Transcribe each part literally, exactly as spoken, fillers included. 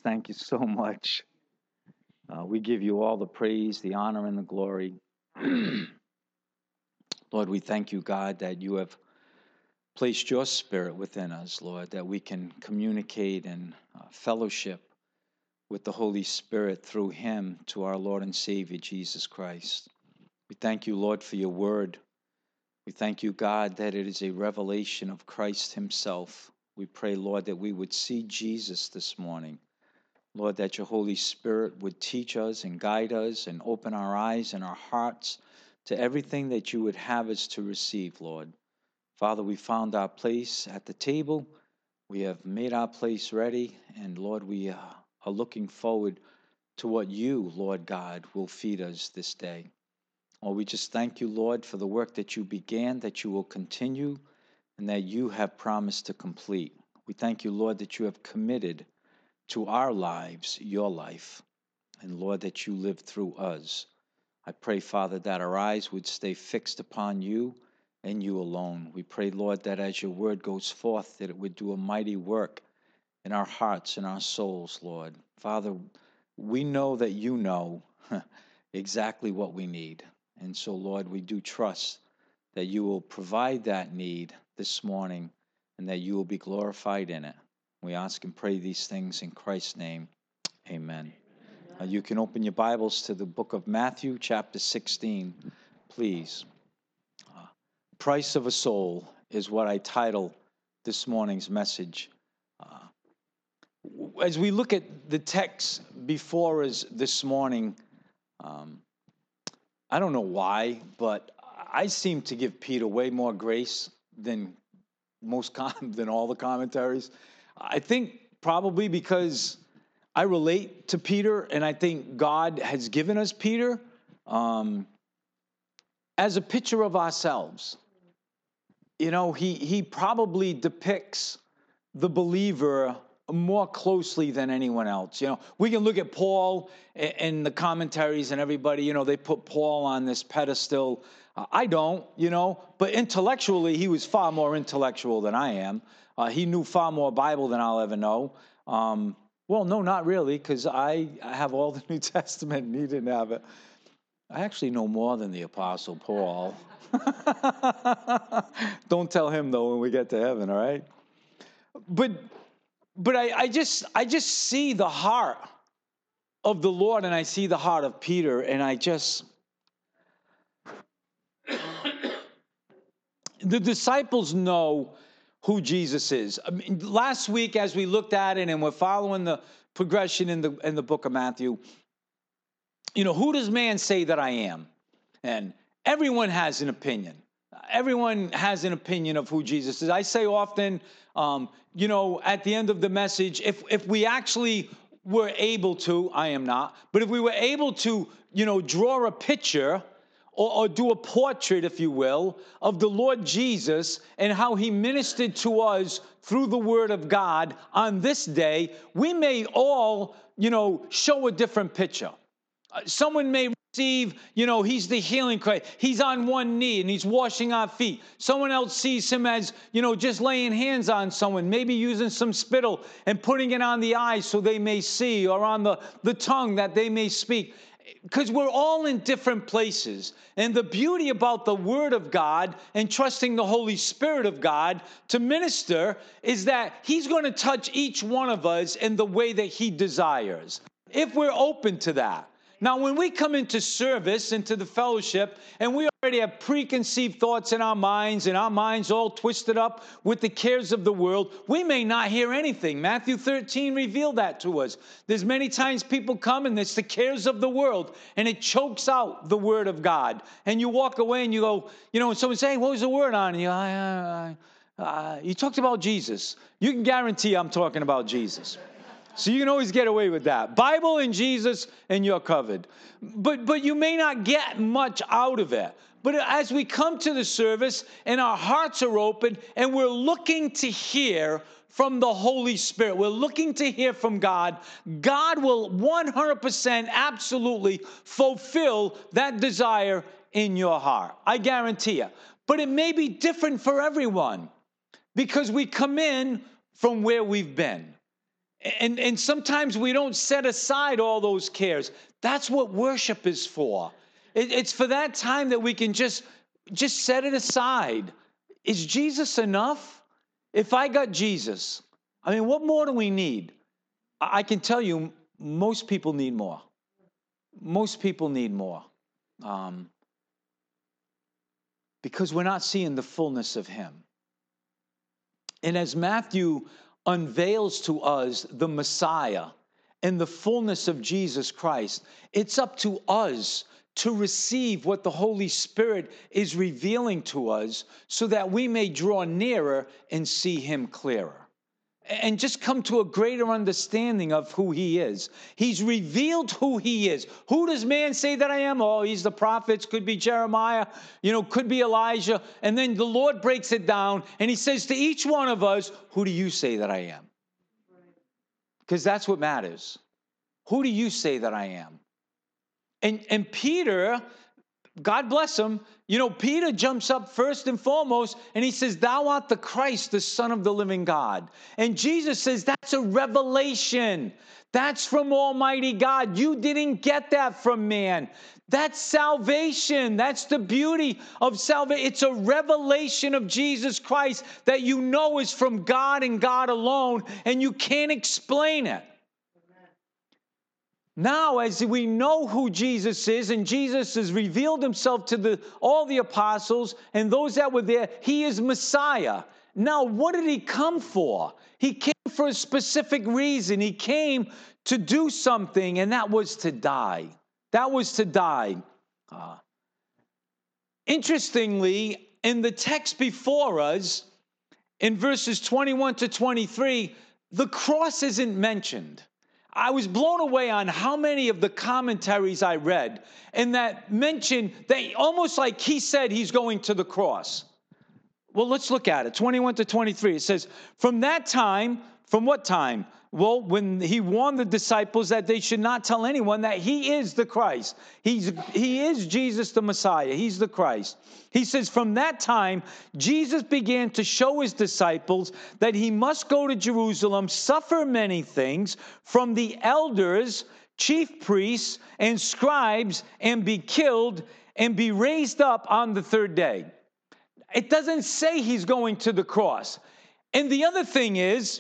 thank you so much. Uh, we give you all the praise, the honor, and the glory. Lord, we thank you, God, that you have placed your spirit within us, Lord, that we can communicate and uh, fellowship with the Holy Spirit through him to our Lord and Savior, Jesus Christ. We thank you, Lord, for your word. We thank you, God, that it is a revelation of Christ himself. We pray, Lord, that we would see Jesus this morning. Lord, that your Holy Spirit would teach us and guide us and open our eyes and our hearts to everything that you would have us to receive, Lord. Father, we found our place at the table. We have made our place ready, and Lord, we uh, are looking forward to what you, Lord God, will feed us this day. Lord, we just thank you, Lord, for the work that you began, that you will continue, and that you have promised to complete. We thank you, Lord, that you have committed to our lives, your life, and Lord, that you live through us. I pray, Father, that our eyes would stay fixed upon you and you alone. We pray, Lord, that as your word goes forth, that it would do a mighty work in our hearts and our souls, Lord. Father, we know that you know exactly what we need. And so, Lord, we do trust that you will provide that need this morning and that you will be glorified in it. We ask and pray these things in Christ's name. Amen. Uh, you can open your Bibles to the book of Matthew, chapter sixteen, please. Uh, Price of a Soul is what I title this morning's message. Uh, as we look at the text before us this morning, um, I don't know why, but I seem to give Peter way more grace than most com- than all the commentaries. I think probably because I relate to Peter, and I think God has given us Peter um, as a picture of ourselves. You know, he he probably depicts the believer more closely than anyone else. You know, we can look at Paul and the commentaries and everybody, you know, they put Paul on this pedestal. Uh, I don't, you know, but intellectually, he was far more intellectual than I am. Uh, he knew far more Bible than I'll ever know. Um, well, no, not really, because I, I have all the New Testament and he didn't have it. I actually know more than the Apostle Paul. Don't tell him, though, when we get to heaven, all right? But but I, I just I just see the heart of the Lord, and I see the heart of Peter, and I just the disciples know who Jesus is. I mean, last week, as we looked at it, and we're following the progression in the in the book of Matthew, you know, who does man say that I am? And everyone has an opinion. Everyone has an opinion of who Jesus is. I say often, um, you know, at the end of the message, if if we actually were able to, I am not, but if we were able to, you know, draw a picture or, or do a portrait, if you will, of the Lord Jesus and how he ministered to us through the Word of God on this day, we may all, you know, show a different picture. Uh, someone may receive, you know, he's the healing Christ. He's on one knee and he's washing our feet. Someone else sees him as, you know, just laying hands on someone, maybe using some spittle and putting it on the eyes so they may see, or on the, the tongue that they may speak. Because we're all in different places. And the beauty about the Word of God and trusting the Holy Spirit of God to minister is that he's going to touch each one of us in the way that he desires, if we're open to that. Now, when we come into service, into the fellowship, and we already have preconceived thoughts in our minds, and our minds all twisted up with the cares of the world, we may not hear anything. Matthew thirteen revealed that to us. There's many times people come, and it's the cares of the world, and it chokes out the Word of God. And you walk away, and you go, you know, and someone say, hey, what was the word on? And you, uh, uh, uh, you talked about Jesus. You can guarantee I'm talking about Jesus. So you can always get away with that. Bible and Jesus, and you're covered. But but you may not get much out of it. But as we come to the service and our hearts are open and we're looking to hear from the Holy Spirit, we're looking to hear from God, God will one hundred percent absolutely fulfill that desire in your heart. I guarantee you. But it may be different for everyone because we come in from where we've been. And, and sometimes we don't set aside all those cares. That's what worship is for. It, it's for that time that we can just, just set it aside. Is Jesus enough? If I got Jesus, I mean, what more do we need? I, I can tell you, most people need more. Most people need more. Um, because we're not seeing the fullness of him. And as Matthew unveils to us the Messiah and the fullness of Jesus Christ, it's up to us to receive what the Holy Spirit is revealing to us so that we may draw nearer and see him clearer. And just come to a greater understanding of who he is. He's revealed who he is. Who does man say that I am? Oh, he's the prophets, could be Jeremiah, you know, could be Elijah. And then the Lord breaks it down and he says to each one of us, who do you say that I am? Because that's what matters. Who do you say that I am? And, and Peter, God bless him, you know, Peter jumps up first and foremost and he says, thou art the Christ, the Son of the living God. And Jesus says, that's a revelation. That's from Almighty God. You didn't get that from man. That's salvation. That's the beauty of salvation. It's a revelation of Jesus Christ that you know is from God and God alone, and you can't explain it. Now, as we know who Jesus is, and Jesus has revealed himself to the, all the apostles and those that were there, he is Messiah. Now, what did he come for? He came for a specific reason. He came to do something, and that was to die. That was to die. Uh, interestingly, in the text before us, in verses twenty-one to twenty-three, the cross isn't mentioned. I was blown away on how many of the commentaries I read and that mentioned that almost like he said he's going to the cross. Well, let's look at it. twenty-one to twenty-three. It says, from that time, from what time? Well, when he warned the disciples that they should not tell anyone that he is the Christ. He's, he is Jesus the Messiah. He's the Christ. He says, from that time, Jesus began to show his disciples that he must go to Jerusalem, suffer many things from the elders, chief priests, and scribes, and be killed, and be raised up on the third day. It doesn't say he's going to the cross. And the other thing is,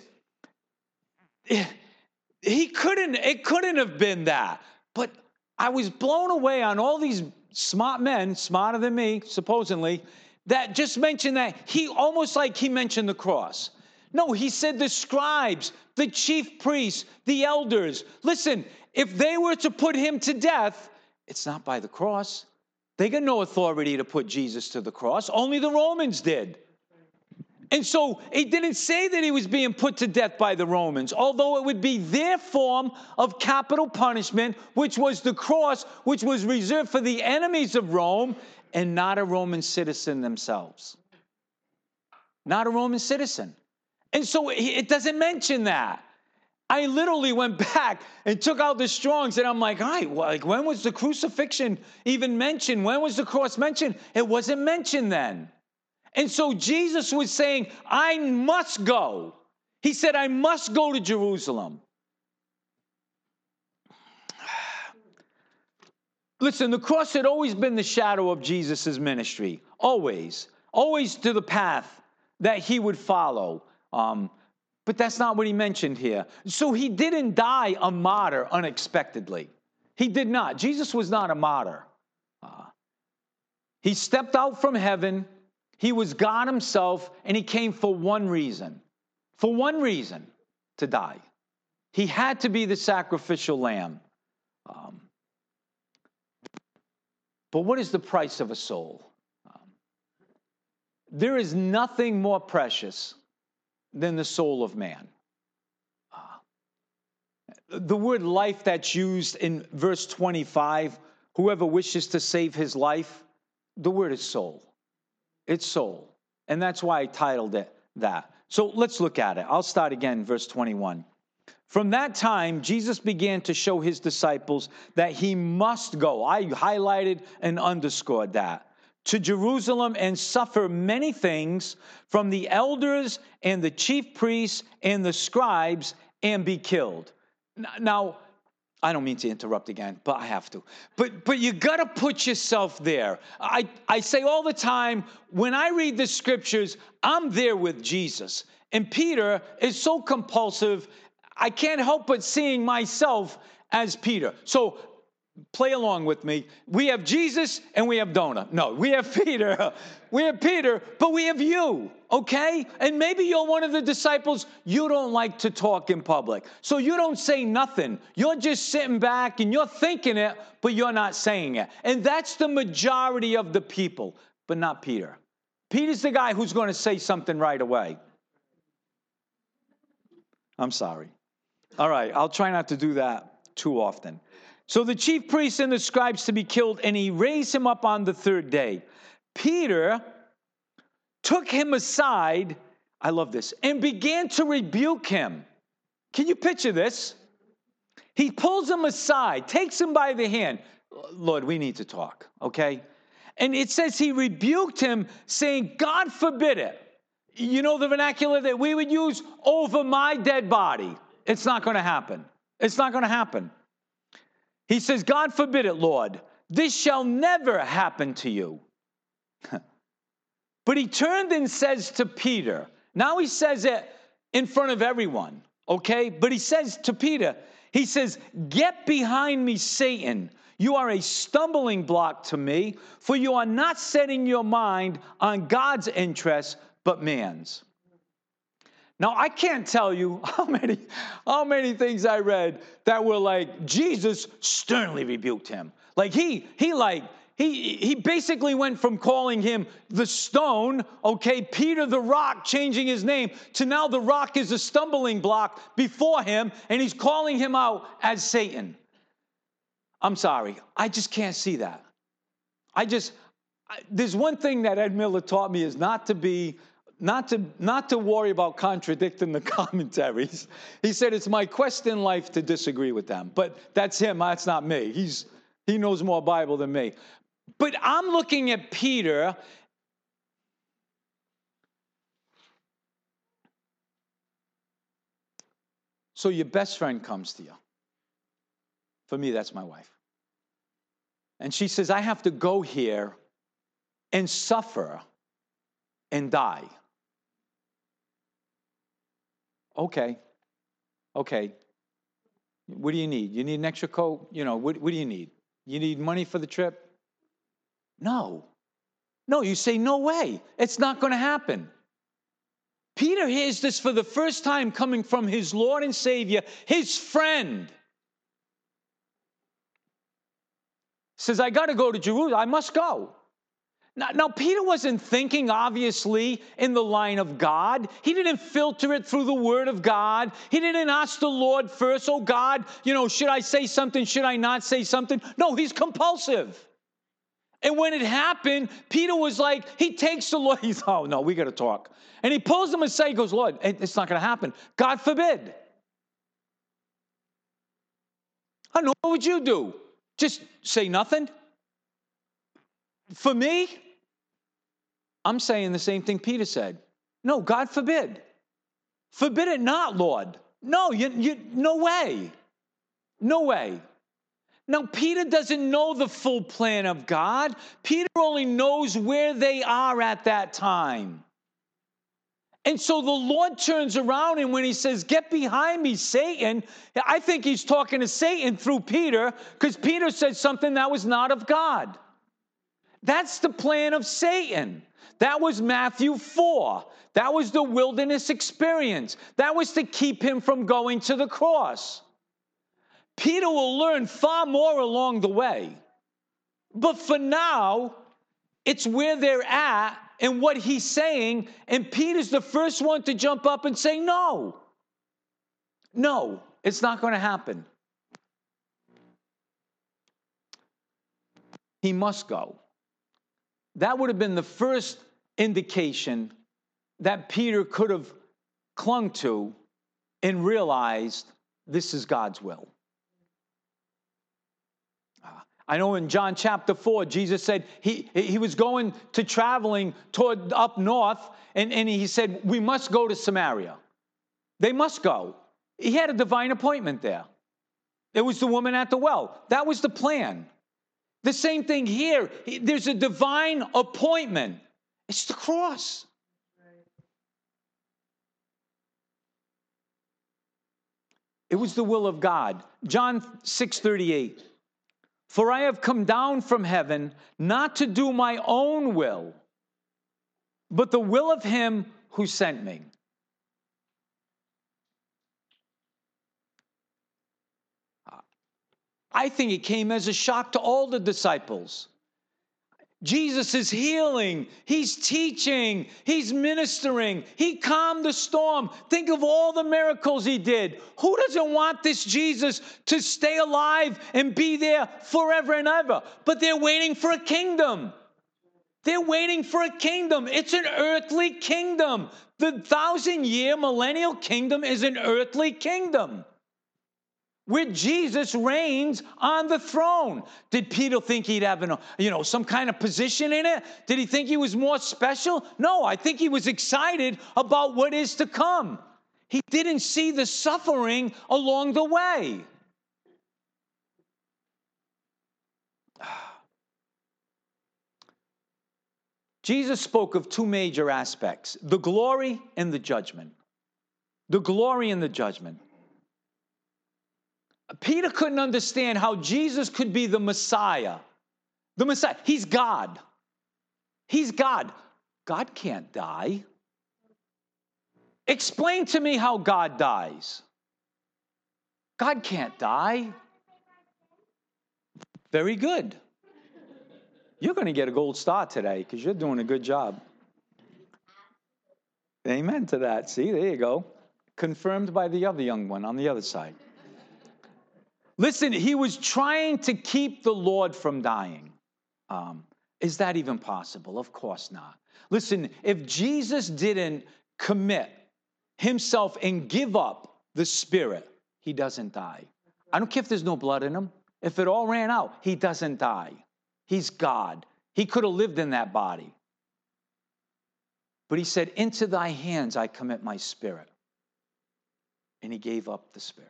he couldn't, it couldn't have been that. But I was blown away on all these smart men, smarter than me, supposedly, that just mentioned that he, almost like he mentioned the cross. No, he said the scribes, the chief priests, the elders. Listen, if they were to put him to death, it's not by the cross. They got no authority to put Jesus to the cross. Only the Romans did. And so it didn't say that he was being put to death by the Romans, although it would be their form of capital punishment, which was the cross, which was reserved for the enemies of Rome and not a Roman citizen themselves. Not a Roman citizen. And so it doesn't mention that. I literally went back and took out the Strongs, and I'm like, all right, well, like, when was the crucifixion even mentioned? When was the cross mentioned? It wasn't mentioned then. And so Jesus was saying, I must go. He said, I must go to Jerusalem. Listen, the cross had always been the shadow of Jesus' ministry. Always. Always to the path that he would follow. Um, but that's not what he mentioned here. So he didn't die a martyr unexpectedly. He did not. Jesus was not a martyr. Uh, he stepped out from heaven. He was God himself, and he came for one reason. For one reason, to die. He had to be the sacrificial lamb. Um, but what is the price of a soul? Um, there is nothing more precious than the soul of man. Uh, the word life that's used in verse twenty-five, whoever wishes to save his life, the word is soul. It's soul. And that's why I titled it that. So let's look at it. I'll start again, verse twenty-one. From that time, Jesus began to show his disciples that he must go. I highlighted and underscored that. To Jerusalem and suffer many things from the elders and the chief priests and the scribes and be killed. Now, I don't mean to interrupt again, but I have to. But but you got to put yourself there. I, I say all the time, when I read the scriptures, I'm there with Jesus. And Peter is so compulsive, I can't help but seeing myself as Peter. So play along with me. We have Jesus and we have Donah. No, we have Peter. We have Peter, but we have you, okay? And maybe you're one of the disciples, you don't like to talk in public. So you don't say nothing. You're just sitting back and you're thinking it, but you're not saying it. And that's the majority of the people, but not Peter. Peter's the guy who's going to say something right away. I'm sorry. All right, I'll try not to do that too often. So the chief priests and the scribes to be killed, and he raised him up on the third day. Peter took him aside, I love this, and began to rebuke him. Can you picture this? He pulls him aside, takes him by the hand. Lord, we need to talk, okay? And it says he rebuked him, saying, God forbid it. You know the vernacular that we would use? Over my dead body. It's not going to happen. It's not going to happen. He says, God forbid it, Lord. This shall never happen to you. But he turned and says to Peter, now he says it in front of everyone, okay? But he says to Peter, he says, get behind me, Satan. You are a stumbling block to me, for you are not setting your mind on God's interests, but man's. Now, I can't tell you how many, how many things I read that were like, Jesus sternly rebuked him. Like he, he like, he, he basically went from calling him the stone, okay, Peter the rock, changing his name, to now the rock is a stumbling block before him, and he's calling him out as Satan. I'm sorry, I just can't see that. I just, I, there's one thing that Ed Miller taught me is not to be Not to, not to worry about contradicting the commentaries. He said, it's my quest in life to disagree with them. But that's him, that's not me. He's, he knows more Bible than me. But I'm looking at Peter. So your best friend comes to you. For me, that's my wife. And she says, I have to go here and suffer and die. Okay, okay. What do you need? You need an extra coat? You know, what, what do you need? You need money for the trip? No. No, you say, no way. It's not going to happen. Peter hears this for the first time coming from his Lord and Savior, his friend. Says, I got to go to Jerusalem. I must go. Now, now, Peter wasn't thinking, obviously, in the line of God. He didn't filter it through the Word of God. He didn't ask the Lord first, oh, God, you know, should I say something? Should I not say something? No, he's compulsive. And when it happened, Peter was like, he takes the Lord. He's, oh, no, we got to talk. And he pulls him aside. He goes, Lord, it's not going to happen. God forbid. I don't know, what would you do? Just say nothing? For me, I'm saying the same thing Peter said. No, God forbid. Forbid it not, Lord. No, you, you, no way. No way. Now, Peter doesn't know the full plan of God. Peter only knows where they are at that time. And so the Lord turns around, and when he says, get behind me, Satan, I think he's talking to Satan through Peter, because Peter said something that was not of God. That's the plan of Satan. That was Matthew four. That was the wilderness experience. That was to keep him from going to the cross. Peter will learn far more along the way. But for now, it's where they're at and what he's saying, and Peter's the first one to jump up and say, no. No, it's not going to happen. He must go. That would have been the first indication that Peter could have clung to and realized this is God's will. I know in John chapter four, Jesus said he, he was going to traveling toward up north, and, and he said, we must go to Samaria. They must go. He had a divine appointment there. It was the woman at the well. That was the plan. The same thing here. There's a divine appointment. It's the cross. It was the will of God. John six thirty-eight. For I have come down from heaven not to do my own will, but the will of him who sent me. I think it came as a shock to all the disciples. Jesus is healing. He's teaching. He's ministering. He calmed the storm. Think of all the miracles he did. Who doesn't want this Jesus to stay alive and be there forever and ever? But they're waiting for a kingdom. They're waiting for a kingdom. It's an earthly kingdom. The thousand-year millennial kingdom is an earthly kingdom where Jesus reigns on the throne. Did Peter think he'd have an, you know, some kind of position in it? Did he think he was more special? No, I think he was excited about what is to come. He didn't see the suffering along the way. Jesus spoke of two major aspects, the glory and the judgment. The glory and the judgment. Peter couldn't understand how Jesus could be the Messiah. The Messiah. He's God. He's God. God can't die. Explain to me how God dies. God can't die. Very good. You're going to get a gold star today because you're doing a good job. Amen to that. See, there you go. Confirmed by the other young one on the other side. Listen, he was trying to keep the Lord from dying. Um, is that even possible? Of course not. Listen, if Jesus didn't commit himself and give up the Spirit, he doesn't die. I don't care if there's no blood in him. If it all ran out, he doesn't die. He's God. He could have lived in that body. But he said, into thy hands I commit my spirit. And he gave up the Spirit.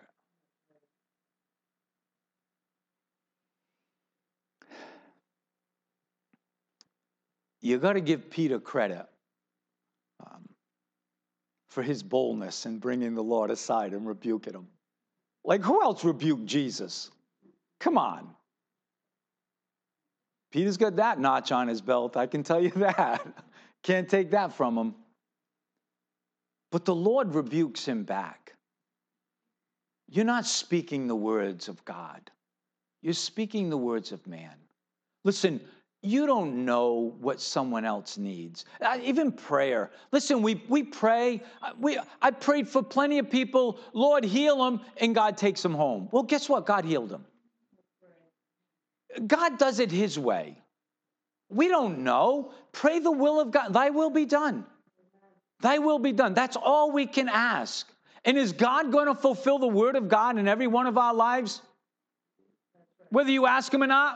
You got to give Peter credit um, for his boldness in bringing the Lord aside and rebuking him. Like, who else rebuked Jesus? Come on. Peter's got that notch on his belt, I can tell you that. Can't take that from him. But the Lord rebukes him back. You're not speaking the words of God. You're speaking the words of man. Listen, you don't know what someone else needs. Uh, even prayer. Listen, we, we pray. We, I prayed for plenty of people. Lord, heal them, and God takes them home. Well, guess what? God healed them. God does it his way. We don't know. Pray the will of God. Thy will be done. Thy will be done. That's all we can ask. And is God going to fulfill the word of God in every one of our lives? Whether you ask him or not?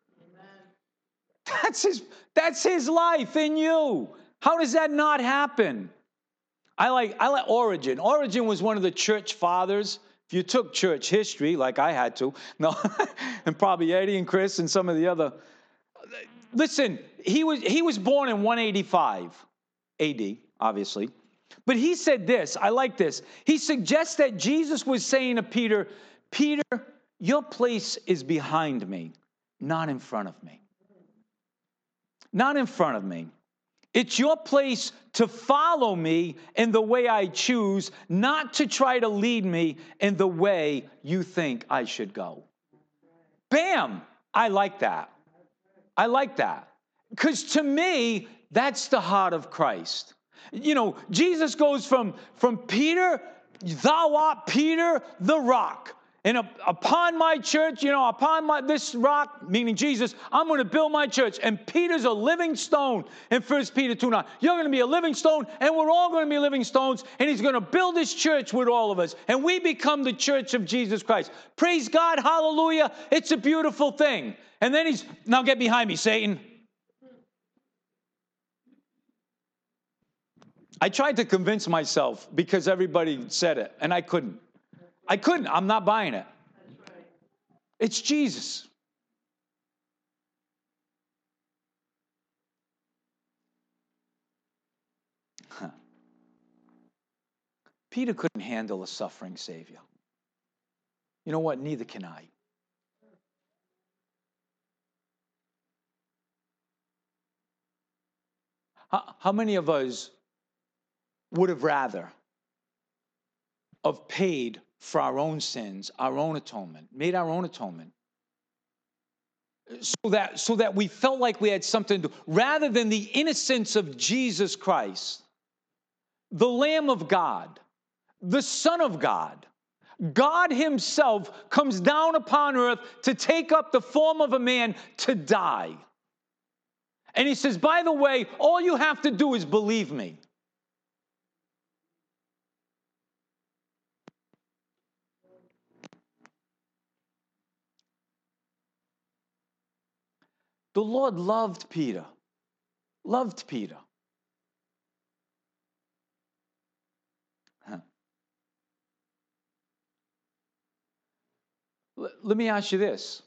That's his, that's his life in you. How does that not happen? I like, I like Origen. Origen was one of the church fathers. If you took church history, like I had to, no, and probably Eddie and Chris and some of the other. Listen, he was, he was born in one eighty-five A D, obviously. But he said this, I like this. He suggests that Jesus was saying to Peter, Peter, your place is behind me, not in front of me. Not in front of me. It's your place to follow me in the way I choose, not to try to lead me in the way you think I should go. Bam! I like that. I like that. Because to me, that's the heart of Christ. You know, Jesus goes from, from Peter, thou art Peter, the rock. And upon my church, you know, upon my this rock, meaning Jesus, I'm going to build my church. And Peter's a living stone in First Peter two nine. You're going to be a living stone, and we're all going to be living stones, and he's going to build his church with all of us. And we become the church of Jesus Christ. Praise God, hallelujah. It's a beautiful thing. And then he's, now get behind me, Satan. I tried to convince myself because everybody said it, and I couldn't. I couldn't. I'm not buying it. It's Jesus. Huh. Peter couldn't handle a suffering Savior. You know what? Neither can I. How, how many of us would have rather have paid for our own sins, our own atonement, made our own atonement, so that, so that we felt like we had something to do, rather than the innocence of Jesus Christ, the Lamb of God, the Son of God? God himself comes down upon earth to take up the form of a man to die. And he says, by the way, all you have to do is believe me. The Lord loved Peter, loved Peter. Huh. L- let me ask you this.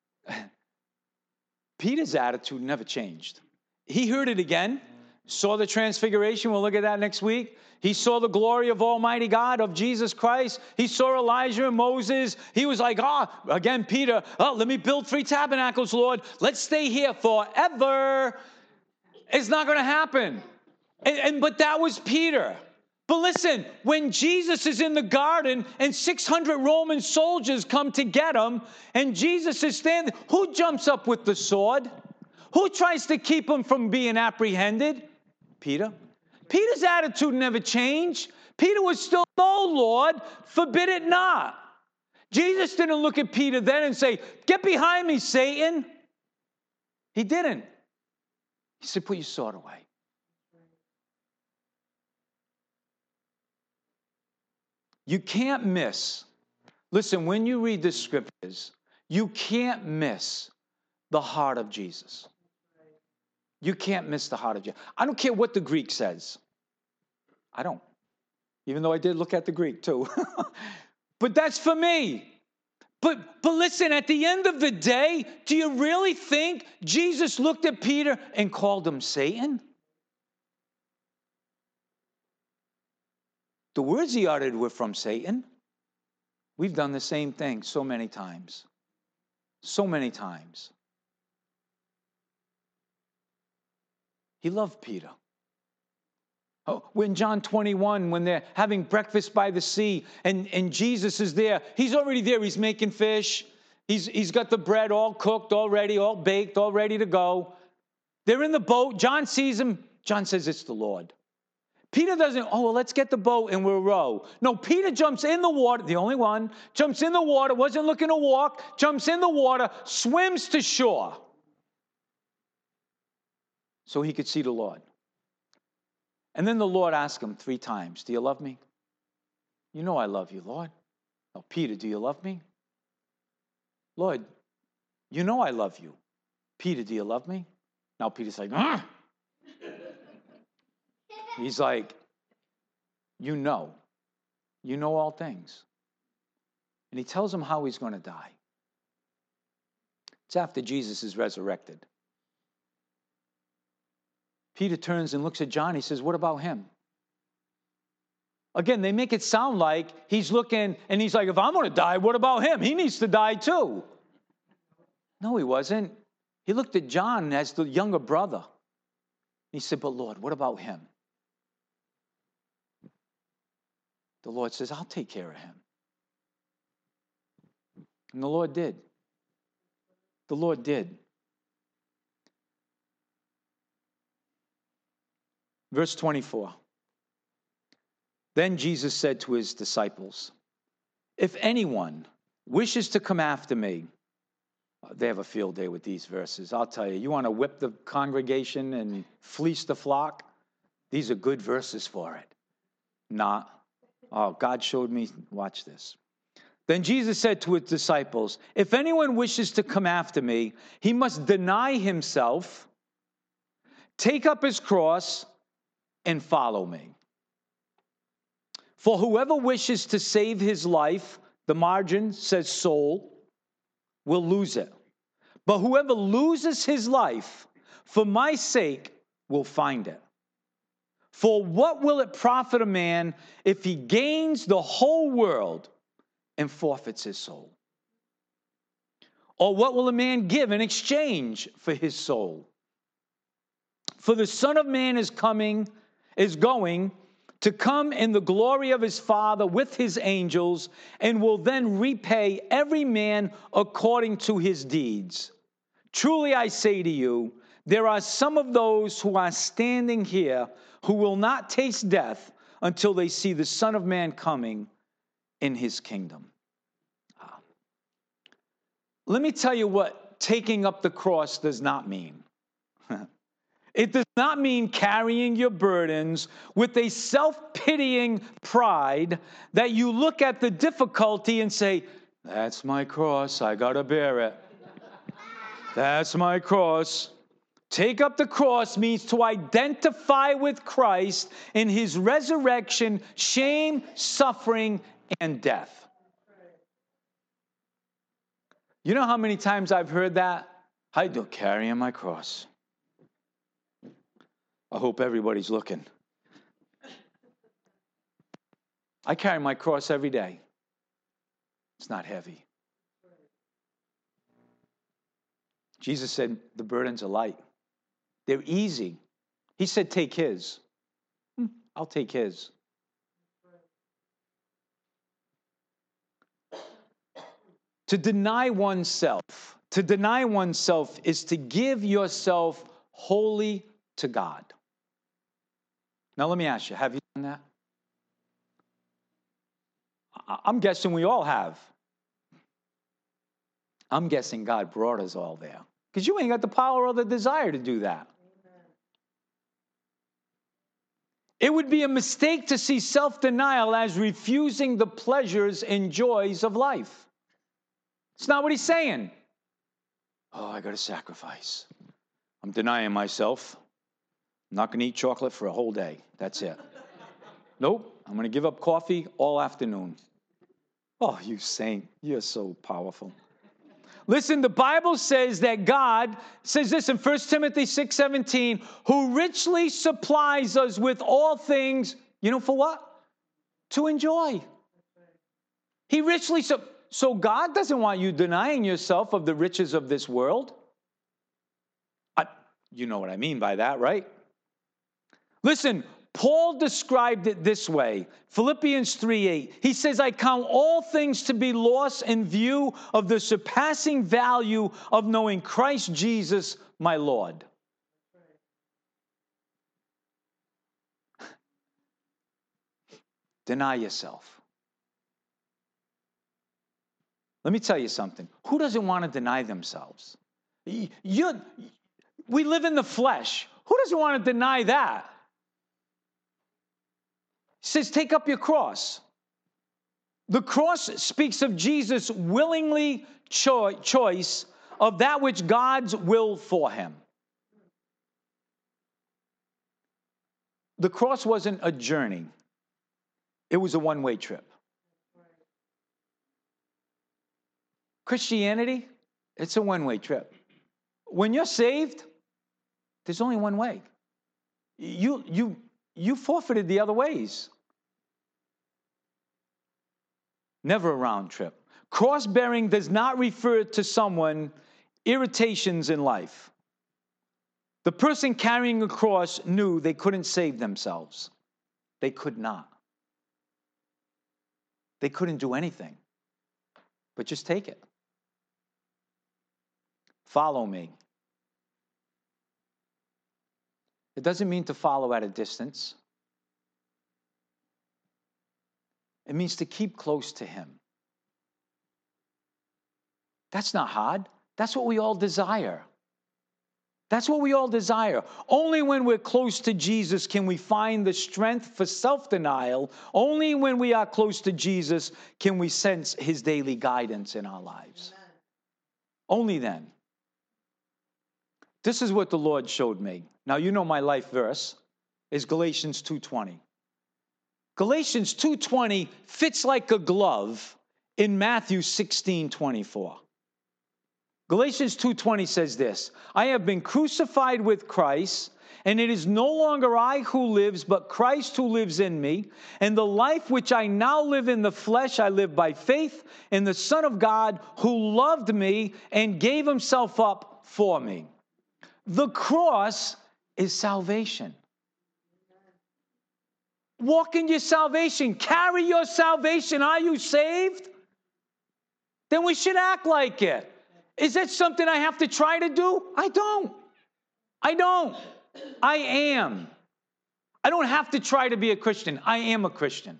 Peter's attitude never changed. He heard it again, saw the transfiguration. We'll look at that next week. He saw the glory of Almighty God, of Jesus Christ. He saw Elijah and Moses. He was like, ah, oh, again, Peter, oh, let me build three tabernacles, Lord. Let's stay here forever. It's not going to happen. And, and but that was Peter. But listen, when Jesus is in the garden and six hundred Roman soldiers come to get him, and Jesus is standing, who jumps up with the sword? Who tries to keep him from being apprehended? Peter. Peter's attitude never changed. Peter was still, no, Lord, forbid it not. Jesus didn't look at Peter then and say, get behind me, Satan. He didn't. He said, put your sword away. You can't miss, listen, when you read the scriptures, you can't miss the heart of Jesus. You can't miss the heart of Jesus. I don't care what the Greek says. I don't. Even though I did look at the Greek too. But that's for me. But, but listen, at the end of the day, do you really think Jesus looked at Peter and called him Satan? The words he uttered were from Satan. We've done the same thing so many times. So many times. He loved Peter. Oh, when John twenty-one, when they're having breakfast by the sea and, and Jesus is there, he's already there. He's making fish. He's, he's got the bread all cooked, all ready, all baked, all ready to go. They're in the boat. John sees him. John says, it's the Lord. Peter doesn't, oh, well, let's get the boat and we'll row. No, Peter jumps in the water, the only one, jumps in the water, wasn't looking to walk, jumps in the water, swims to shore so he could see the Lord. And then the Lord asked him three times, do you love me? You know I love you, Lord. Oh, Peter, do you love me? Lord, you know I love you. Peter, do you love me? Now Peter's like, ah! He's like, you know. You know all things. And he tells him how he's going to die. It's after Jesus is resurrected. Peter turns and looks at John. He says, what about him? Again, they make it sound like he's looking and he's like, if I'm going to die, what about him? He needs to die too. No, he wasn't. He looked at John as the younger brother. He said, but Lord, what about him? The Lord says, I'll take care of him. And the Lord did. The Lord did. Verse twenty-four. Then Jesus said to his disciples, if anyone wishes to come after me, they have a field day with these verses. I'll tell you, you want to whip the congregation and fleece the flock? These are good verses for it. Nah. Oh, God showed me, watch this. Then Jesus said to his disciples, if anyone wishes to come after me, he must deny himself, take up his cross, and follow me. For whoever wishes to save his life the margin says soul, will lose it. But whoever loses his life for my sake will find it. For what will it profit a man if he gains the whole world and forfeits his soul? Or what will a man give in exchange for his soul? For the Son of Man is coming, is going to come in the glory of his Father with his angels, and will then repay every man according to his deeds. Truly I say to you, there are some of those who are standing here who will not taste death until they see the Son of Man coming in his kingdom. Let me tell you what taking up the cross does not mean. It does not mean carrying your burdens with a self-pitying pride that you look at the difficulty and say, that's my cross, I gotta bear it. That's my cross. Take up the cross means to identify with Christ in his resurrection, shame, suffering, and death. You know how many times I've heard that? I do carrying my cross. I hope everybody's looking. I carry my cross every day. It's not heavy. Jesus said the burdens are light. They're easy. He said take his. I'll take his. To deny oneself, to deny oneself is to give yourself wholly to God. Now let me ask you, have you done that? I'm guessing we all have. I'm guessing God brought us all there. Because you ain't got the power or the desire to do that. It would be a mistake to see self-denial as refusing the pleasures and joys of life. It's not what he's saying. Oh, I got to sacrifice. I'm denying myself. I'm not going to eat chocolate for a whole day. That's it. Nope. I'm going to give up coffee all afternoon. Oh, you saint. You're so powerful. Listen, the Bible says that God says this in First Timothy six seventeen, who richly supplies us with all things, you know, for what? To enjoy. He richly, so, so God doesn't want you denying yourself of the riches of this world. I, you know what I mean by that, right? Listen, Paul described it this way, Philippians three eight. He says, I count all things to be lost in view of the surpassing value of knowing Christ Jesus, my Lord. Deny yourself. Let me tell you something. Who doesn't want to deny themselves? You, we live in the flesh. Who doesn't want to deny that? He says, take up your cross. The cross speaks of Jesus' willingly cho- choice of that which God's will for him. The cross wasn't a journey. It was a one-way trip. Christianity, it's a one-way trip. When you're saved, there's only one way. You, you, you forfeited the other ways. Never a round trip. Cross-bearing does not refer to someone irritations in life. The person carrying a cross knew they couldn't save themselves. They could not. They couldn't do anything. But just take it. Follow me. It doesn't mean to follow at a distance. It means to keep close to him. That's not hard. That's what we all desire. That's what we all desire. Only when we're close to Jesus can we find the strength for self-denial. Only when we are close to Jesus can we sense his daily guidance in our lives. Amen. Only then. This is what the Lord showed me. Now, you know my life verse is Galatians two twenty. Galatians two twenty fits like a glove in Matthew sixteen twenty-four. Galatians two twenty says this, I have been crucified with Christ, and it is no longer I who lives, but Christ who lives in me. And the life which I now live in the flesh, I live by faith in the Son of God who loved me and gave himself up for me. The cross is salvation. Walk in your salvation. Carry your salvation. Are you saved? Then we should act like it. Is that something I have to try to do? I don't. I don't. I am. I don't have to try to be a Christian. I am a Christian.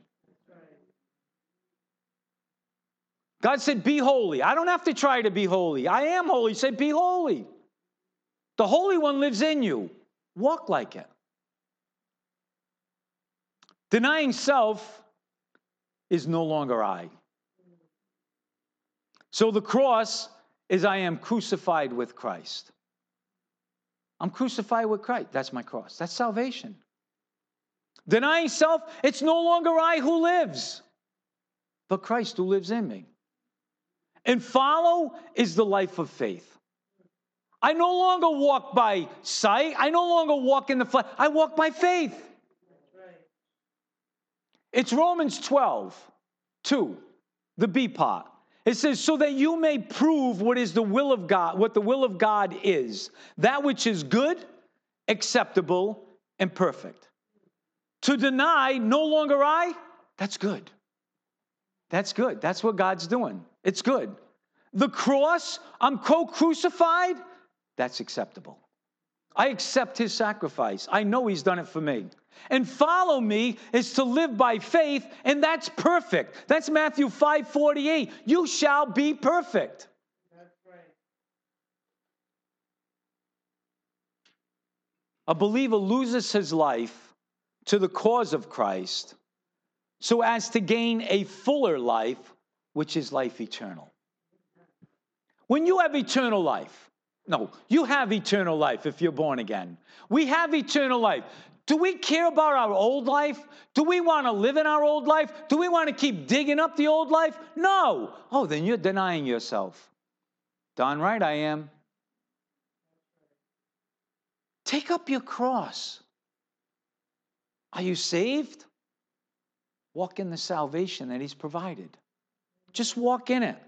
God said, be holy. I don't have to try to be holy. I am holy. He said, be holy. The Holy One lives in you. Walk like it. Denying self is no longer I. So the cross is I am crucified with Christ. I'm crucified with Christ. That's my cross. That's salvation. Denying self, it's no longer I who lives, but Christ who lives in me. And follow is the life of faith. I no longer walk by sight. I no longer walk in the flesh. I walk by faith. It's Romans twelve, two, the B part. It says, so that you may prove what is the will of God, what the will of God is, that which is good, acceptable, and perfect. To deny, no longer I, that's good. That's good. That's what God's doing. It's good. The cross, I'm co-crucified, that's acceptable. I accept his sacrifice. I know he's done it for me. And follow me is to live by faith, and that's perfect. That's Matthew five forty-eight. You shall be perfect. That's right. A believer loses his life to the cause of Christ so as to gain a fuller life, which is life eternal. When you have eternal life, no, you have eternal life if you're born again. We have eternal life. Do we care about our old life? Do we want to live in our old life? Do we want to keep digging up the old life? No. Oh, then you're denying yourself. Darn right I am. Take up your cross. Are you saved? Walk in the salvation that he's provided. Just walk in it.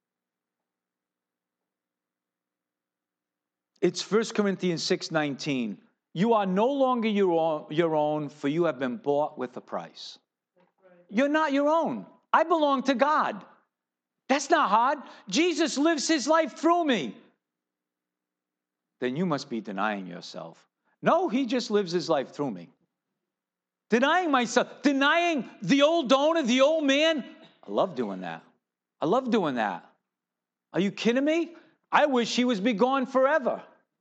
It's First Corinthians six nineteen. You are no longer your own, your own, for you have been bought with a price. You're not your own. I belong to God. That's not hard. Jesus lives his life through me. Then you must be denying yourself. No, he just lives his life through me. Denying myself, denying the old owner, the old man. I love doing that. I love doing that. Are you kidding me? I wish he was be gone forever.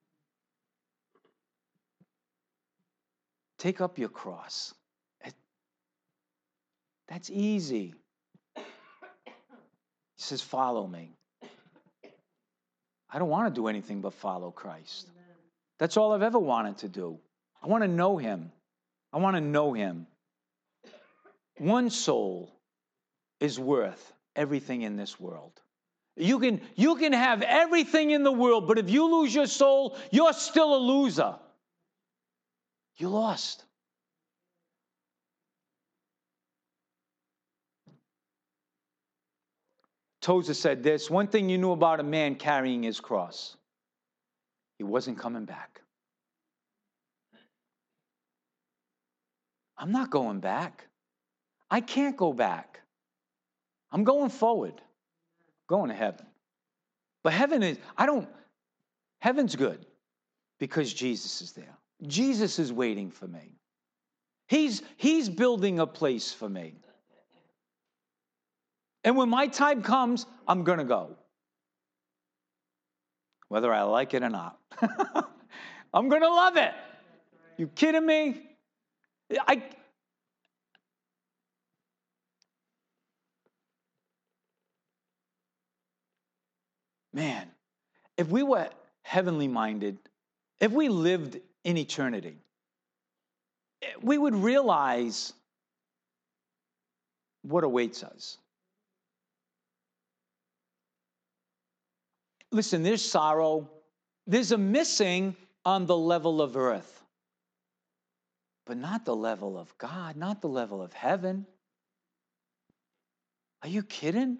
Take up your cross. That's easy. He says, follow me. I don't want to do anything but follow Christ. That's all I've ever wanted to do. I want to know him. I want to know him. One soul is worth everything in this world. You can, you can have everything in the world, but if you lose your soul, you're still a loser. You lost. Tozer said this, one thing you knew about a man carrying his cross, he wasn't coming back. I'm not going back. I can't go back. I'm going forward, going to heaven. But heaven is, I don't, heaven's good because Jesus is there. Jesus is waiting for me. He's, he's building a place for me. And when my time comes, I'm going to go. Whether I like it or not. I'm going to love it. You kidding me? I, man, if we were heavenly minded, if we lived in eternity, we would realize what awaits us. listen, there's sorrow. There's a missing on the level of earth, but not the level of God, not the level of heaven. Are you kidding?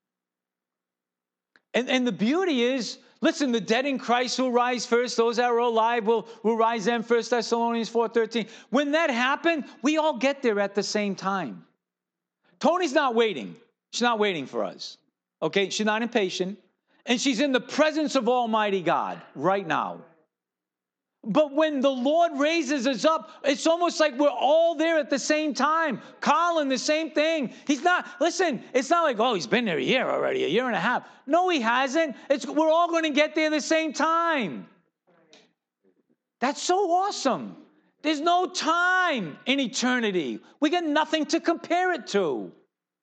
And, and the beauty is, listen, the dead in Christ will rise first. Those that are alive will, will rise then, First Thessalonians four thirteen. When that happened, we all get there at the same time. Tony's not waiting. She's not waiting for us. Okay? She's not impatient. And she's in the presence of Almighty God right now. But when the Lord raises us up, it's almost like we're all there at the same time. Colin, the same thing. He's not, listen, it's not like, oh, he's been there a year already, a year and a half. No, he hasn't. It's, we're all going to get there at the same time. That's so awesome. There's no time in eternity. We got nothing to compare it to.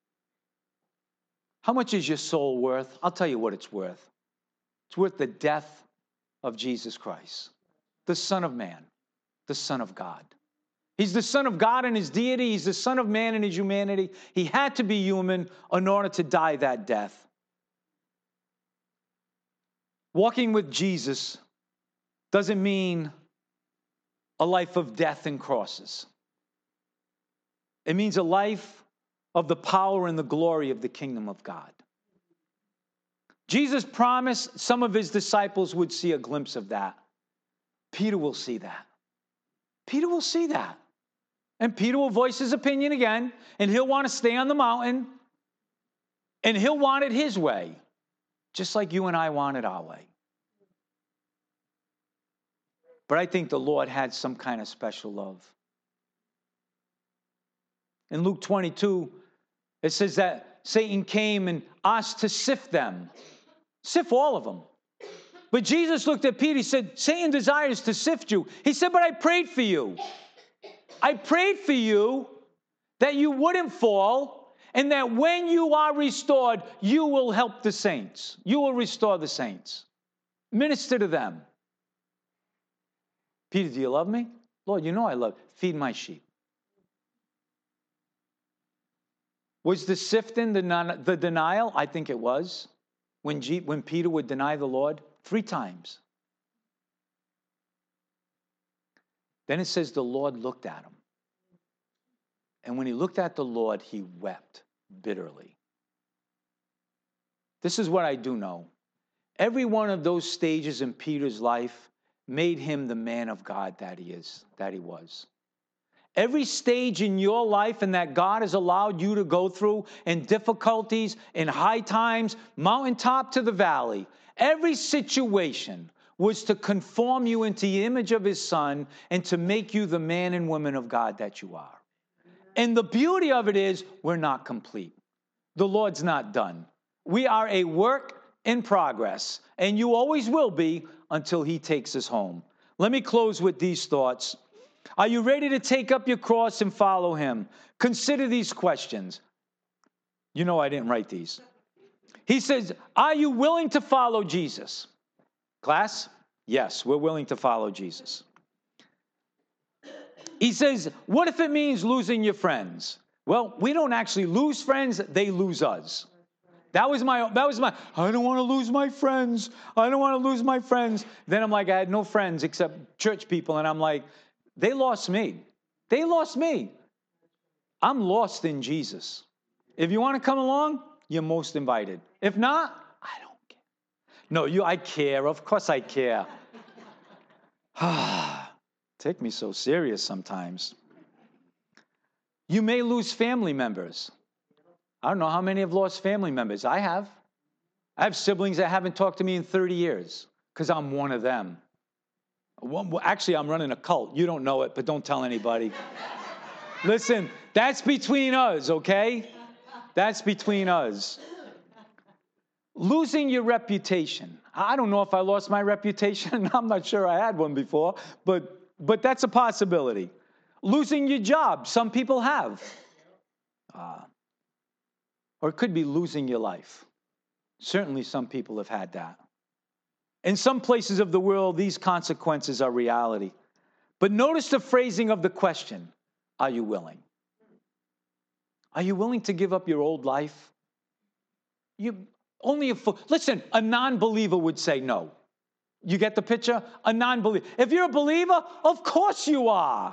How much is your soul worth? I'll tell you what it's worth. It's worth the death of Jesus Christ, the Son of Man, the Son of God. He's the Son of God in his deity. He's the Son of Man in his humanity. He had to be human in order to die that death. Walking with Jesus doesn't mean a life of death and crosses. It means a life of the power and the glory of the kingdom of God. Jesus promised some of his disciples would see a glimpse of that. Peter will see that. Peter will see that. And Peter will voice his opinion again, and he'll want to stay on the mountain, and he'll want it his way, just like you and I want it our way. But I think the Lord had some kind of special love. In Luke twenty-two, it says that Satan came and asked to sift them. Sift all of them. But Jesus looked at Peter. He said, Satan desires to sift you. He said, but I prayed for you. I prayed for you that you wouldn't fall, and that when you are restored, you will help the saints. You will restore the saints. Minister to them. Peter, do you love me? Lord, you know I love you. Feed my sheep. Was the sifting the, non, the denial? I think it was. When, G, when Peter would deny the Lord three times. Then it says the Lord looked at him. And when he looked at the Lord, he wept bitterly. This is what I do know. Every one of those stages in Peter's life made him the man of God that he is, that he was. Every stage in your life and that God has allowed you to go through, in difficulties, in high times, mountaintop to the valley, every situation was to conform you into the image of his Son and to make you the man and woman of God that you are. And the beauty of it is we're not complete. The Lord's not done. We are a work in progress, and you always will be until he takes us home. Let me close with these thoughts. Are you ready to take up your cross and follow him? Consider these questions. You know I didn't write these. He says, are you willing to follow Jesus? Class? Yes, we're willing to follow Jesus. He says, what if it means losing your friends? Well, we don't actually lose friends, they lose us. That was my, that was my, I don't want to lose my friends. I don't want to lose my friends. Then I'm like, I had no friends except church people. And I'm like, they lost me. They lost me. I'm lost in Jesus. If you want to come along, you're most invited. If not, I don't care. No, you, I care. Of course I care. Take me so serious sometimes. You may lose family members. I don't know how many have lost family members. I have. I have siblings that haven't talked to me in thirty years because I'm one of them. Well, actually, I'm running a cult. You don't know it, but don't tell anybody. Listen, that's between us, okay? That's between us. Losing your reputation. I don't know if I lost my reputation. I'm not sure I had one before, but, but that's a possibility. Losing your job. Some people have. Uh, or it could be losing your life. Certainly some people have had that. In some places of the world, these consequences are reality. But notice the phrasing of the question. Are you willing? Are you willing to give up your old life? You, Only a fool. Listen, a non-believer would say no. You get the picture? A non-believer. If you're a believer, of course you are.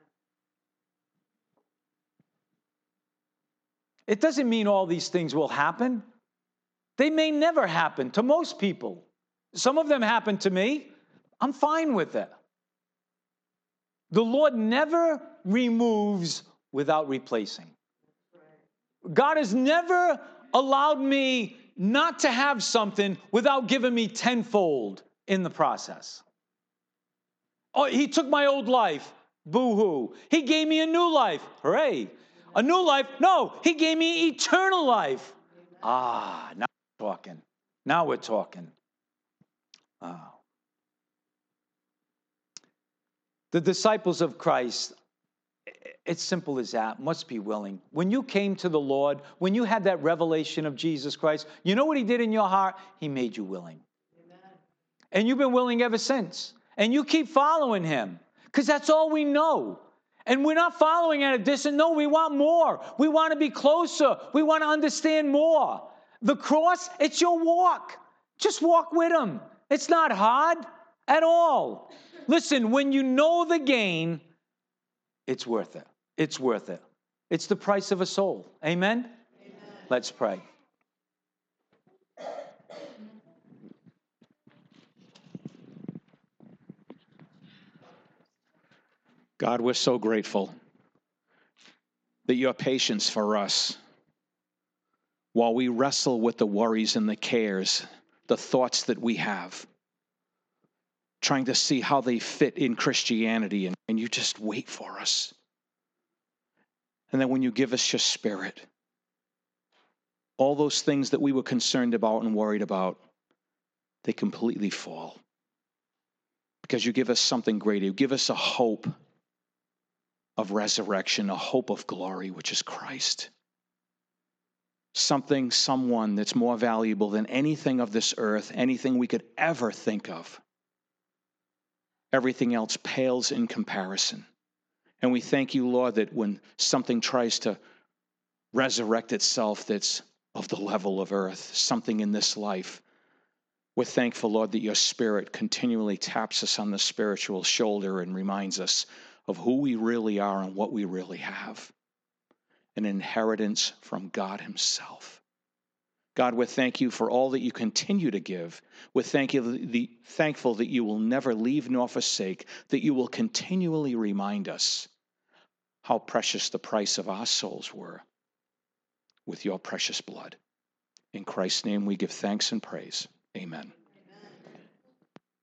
It doesn't mean all these things will happen. They may never happen to most people. Some of them happen to me. I'm fine with it. The Lord never removes without replacing. God has never allowed me not to have something without giving me tenfold in the process. Oh, he took my old life. Boo-hoo. He gave me a new life. Hooray. A new life? No, he gave me eternal life. Ah, now we're talking. Now we're talking. Oh. The disciples of Christ, it's simple as that, must be willing. When you came to the Lord, when you had that revelation of Jesus Christ, you know what he did in your heart? He made you willing. Amen. And you've been willing ever since. And you keep following him because that's all we know. And we're not following at a distance. No, we want more. We want to be closer. We want to understand more. The cross, it's your walk. Just walk with him. It's not hard at all. Listen, when you know the gain, it's worth it. It's worth it. It's the price of a soul. Amen? Amen. Let's pray. God, we're so grateful that your patience for us, while we wrestle with the worries and the cares, the thoughts that we have, trying to see how they fit in Christianity, and, and you just wait for us. And then when you give us your Spirit, all those things that we were concerned about and worried about, they completely fall. Because you give us something greater. You give us a hope of resurrection, a hope of glory, which is Christ. Something, someone that's more valuable than anything of this earth, anything we could ever think of. Everything else pales in comparison. And we thank you, Lord, that when something tries to resurrect itself that's of the level of earth, something in this life, we're thankful, Lord, that your Spirit continually taps us on the spiritual shoulder and reminds us of who we really are and what we really have. An inheritance from God himself. God, we thank you for all that you continue to give. We're thank you, the, thankful that you will never leave nor forsake, that you will continually remind us how precious the price of our souls were with your precious blood. In Christ's name we give thanks and praise. Amen.